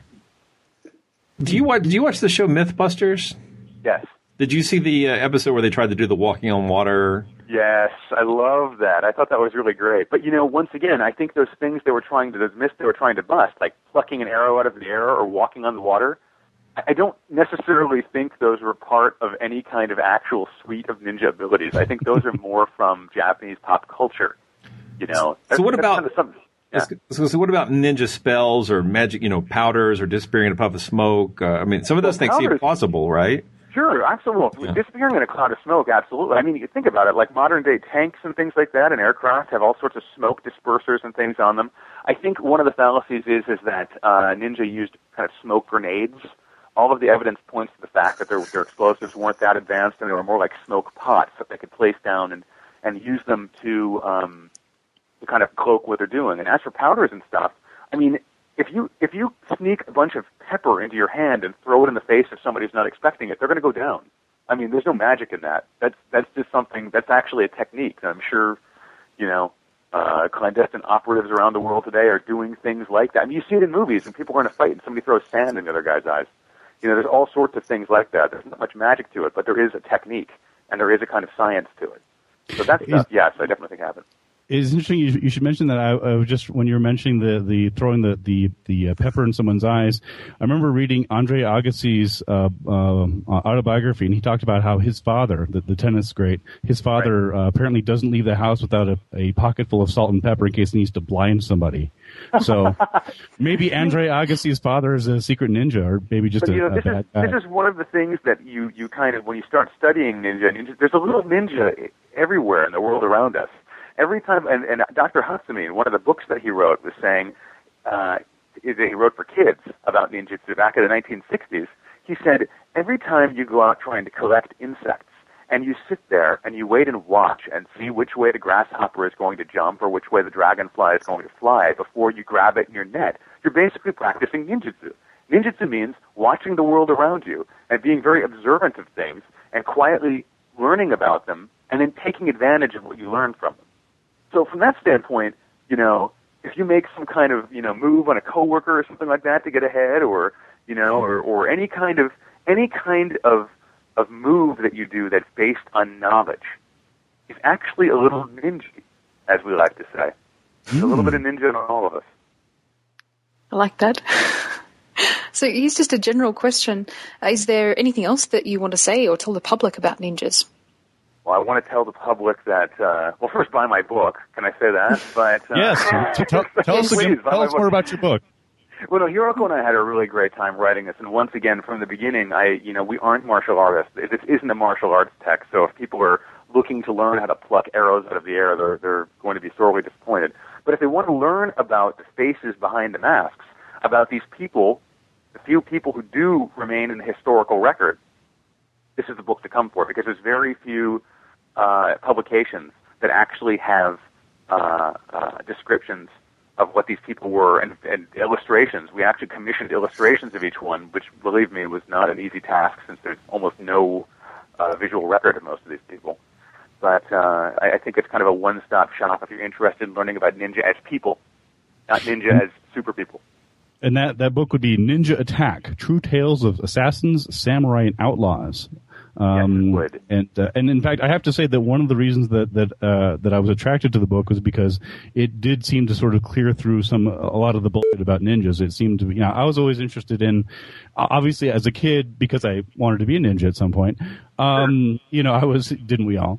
Did you watch the show Mythbusters?
Yes.
Did you see the episode where they tried to do the walking on water?
Yes, I love that. I thought that was really great. But, once again, I think those things they were trying to bust, like plucking an arrow out of the air or walking on the water, I don't necessarily think those were part of any kind of actual suite of ninja abilities. I think those are more from Japanese pop culture.
So what about So what about ninja spells or magic, powders or disappearing in a puff of smoke? Some of those things seem possible, right?
Sure, absolutely. Yeah. Disappearing in a cloud of smoke, absolutely. I mean, you think about it, like modern-day tanks and things like that and aircraft have all sorts of smoke dispersers and things on them. I think one of the fallacies is that ninja used kind of smoke grenades. All of the evidence points to the fact that their explosives weren't that advanced and they were more like smoke pots that they could place down and use them to kind of cloak what they're doing. And as for powders and stuff, I mean, if you sneak a bunch of pepper into your hand and throw it in the face of somebody who's not expecting it, they're going to go down. I mean, there's no magic in that. That's just something that's actually a technique. And I'm sure, clandestine operatives around the world today are doing things like that. I mean, you see it in movies when people are in a fight and somebody throws sand in the other guy's eyes. There's all sorts of things like that. There's not much magic to it, but there is a technique and there is a kind of science to it. So that stuff, yes, I definitely think happens.
It's interesting. You should mention that. I was just when you were mentioning the throwing the pepper in someone's eyes. I remember reading Andre Agassi's autobiography, and he talked about how his father, the tennis great, his father apparently doesn't leave the house without a pocket full of salt and pepper in case he needs to blind somebody. So maybe Andre Agassi's father is a secret ninja, or maybe just a bad guy.
This is one of the things that you kind of, when you start studying ninja, there's a little ninja everywhere in the world around us. every time, and Dr. Hatsumi, in one of the books that he wrote, was saying, he wrote for kids about ninjutsu back in the 1960s. He said, every time you go out trying to collect insects, and you sit there and you wait and watch and see which way the grasshopper is going to jump or which way the dragonfly is going to fly before you grab it in your net, you're basically practicing ninjutsu. Ninjutsu means watching the world around you and being very observant of things and quietly learning about them and then taking advantage of what you learn from them. So from that standpoint, you know, if you make some kind of, you know, move on a coworker or something like that to get ahead, or, you know, or any kind of move that you do that's based on knowledge is actually a little ninja, as we like to say. There's a little bit of ninja in all of us.
I like that. So here's just a general question. Is there anything else that you want to say or tell the public about ninjas?
Well, I want to tell the public that, well, first buy my book. Can I say that? But
yes. Tell us more about your book.
Well, no, Hiroko and I had a really great time writing this, and once again, from the beginning, we aren't martial artists. This isn't a martial arts text, so if people are looking to learn how to pluck arrows out of the air, they're going to be sorely disappointed. But if they want to learn about the faces behind the masks, about these people, the few people who do remain in the historical record, this is the book to come for, because there's very few publications that actually have descriptions of what these people were and illustrations. We actually commissioned illustrations of each one, which, believe me, was not an easy task since there's almost no visual record of most of these people. But I think it's kind of a one-stop shop if you're interested in learning about ninja as people, not ninja as super people.
And that book would be Ninja Attack: True Tales of Assassins, Samurai, and Outlaws.
Yes, it would.
And in fact, I have to say that one of the reasons that I was attracted to the book was because it did seem to sort of clear through a lot of the bullshit about ninjas. It seemed to be, I was always interested in, obviously as a kid, because I wanted to be a ninja at some point. Didn't we all?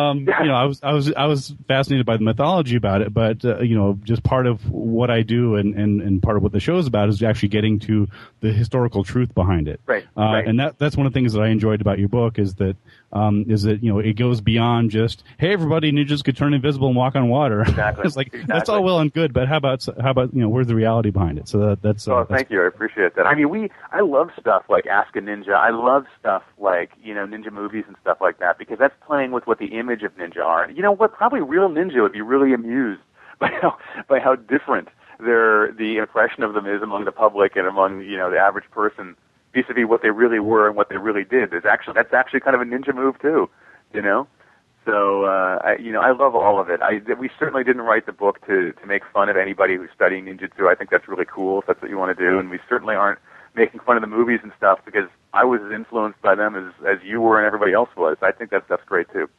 I was fascinated by the mythology about it, but just part of what I do and part of what the show is about is actually getting to the historical truth behind it.
Right.
And that's one of the things that I enjoyed about your book is that it goes beyond just, hey, everybody, ninjas could turn invisible and walk on water.
Exactly.
It's like, that's all well and good, but how about where's the reality behind it? So that's.
Thank you. I appreciate that. I mean, I love stuff like Ask a Ninja. I love stuff like, ninja movies and stuff like that, because that's playing with what the image of ninja are. You know what? Probably real ninja would be really amused by how different the impression of them is among the public and among, the average person, vis-a-vis what they really were and what they really did. That's actually kind of a ninja move too, So, I love all of it. We certainly didn't write the book to make fun of anybody who's studying ninjutsu. I think that's really cool if that's what you want to do. And we certainly aren't making fun of the movies and stuff, because I was as influenced by them as you were and everybody else was. I think that stuff's great too.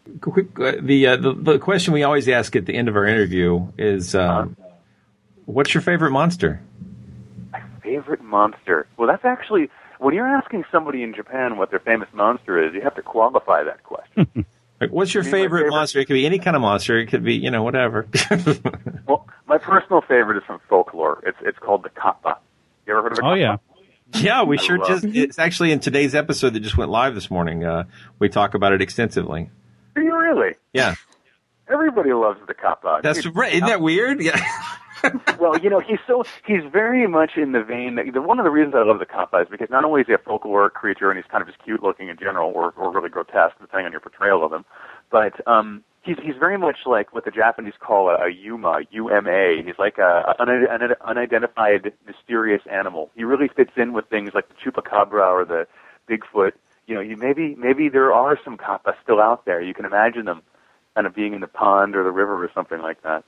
The question we always ask at the end of our interview is, what's your favorite monster?
My favorite monster? Well, that's actually, when you're asking somebody in Japan what their famous monster is, you have to qualify that question.
Like, what's your favorite monster? It could be any kind of monster. It could be, whatever.
Well, my personal favorite is from folklore. It's called the kappa. You ever heard of the kappa?
Oh, yeah.
Yeah, it's actually in today's episode that just went live this morning. We talk about it extensively.
Do you really?
Yeah.
Everybody loves the kappa.
That's right. Isn't that weird? Yeah.
Well, he's very much in the vein that one of the reasons I love the kappa is because not only is he a folklore creature and he's kind of just cute looking in general, or really grotesque depending on your portrayal of him, but he's very much like what the Japanese call a yuma, U-M-A. He's like an unidentified, mysterious animal. He really fits in with things like the chupacabra or the Bigfoot. Maybe there are some kappa still out there. You can imagine them kind of being in the pond or the river or something like that.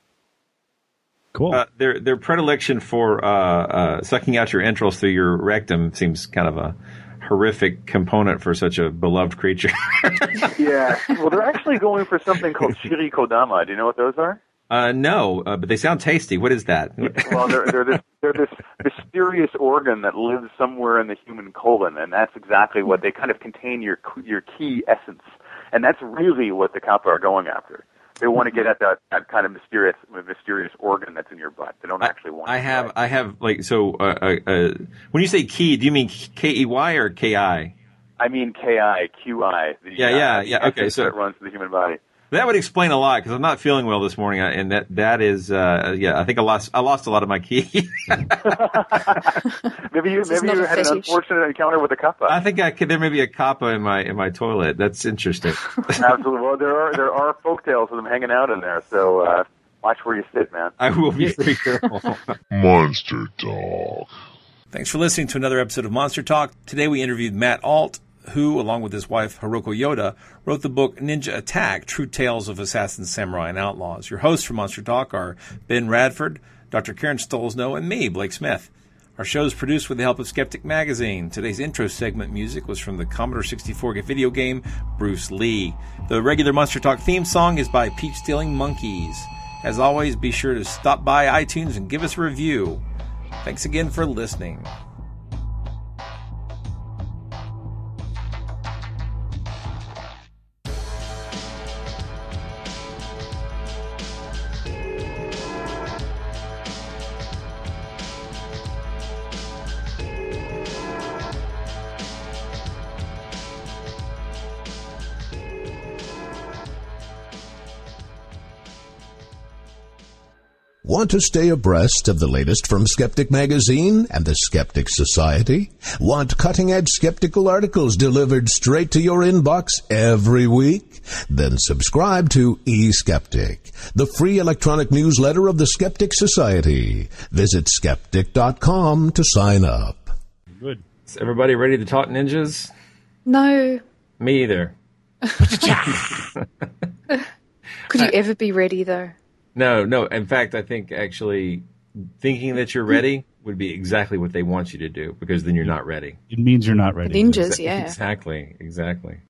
Cool.
Their predilection for sucking out your entrails through your rectum seems kind of a horrific component for such a beloved creature.
Yeah. Well, they're actually going for something called shirikodama. Do you know what those are?
No, but they sound tasty. What is that?
Well, they're this mysterious organ that lives somewhere in the human colon, and that's exactly what they kind of contain your key essence, and that's really what the kappa are going after. They want to get at that kind of mysterious organ that's in your butt. They don't actually want. I
have when you say key, do you mean K-E-Y or K-I?
I mean K-I, Q-I.
Yeah. Okay, so
it runs through the human body.
That would explain a lot because I'm not feeling well this morning, and that is I think I lost a lot of my keys.
Maybe you had an unfortunate encounter with a kappa.
I think there may be a kappa in my toilet. That's interesting.
Absolutely. Well, there are folktales of them hanging out in there, so watch where you sit, man.
I will be very careful.
Monster Talk.
Thanks for listening to another episode of Monster Talk. Today we interviewed Matt Alt, who, along with his wife Hiroko Yoda, wrote the book Ninja Attack, True Tales of Assassins, Samurai, and Outlaws. Your hosts for Monster Talk are Ben Radford, Dr. Karen Stolzno, and me, Blake Smith. Our show is produced with the help of Skeptic Magazine. Today's intro segment music was from the Commodore 64 video game Bruce Lee. The regular Monster Talk theme song is by Peach Stealing Monkeys. As always, be sure to stop by iTunes and give us a review. Thanks again for listening.
Want to stay abreast of the latest from Skeptic Magazine and the Skeptic Society? Want cutting-edge skeptical articles delivered straight to your inbox every week? Then subscribe to eSkeptic, the free electronic newsletter of the Skeptic Society. Visit skeptic.com to sign up.
Good. Is everybody ready to talk ninjas?
No.
Me either.
Could you ever be ready, though?
No. In fact, I think actually thinking that you're ready would be exactly what they want you to do, because then you're not ready.
It means you're not ready.
Ninjas, yeah.
Exactly.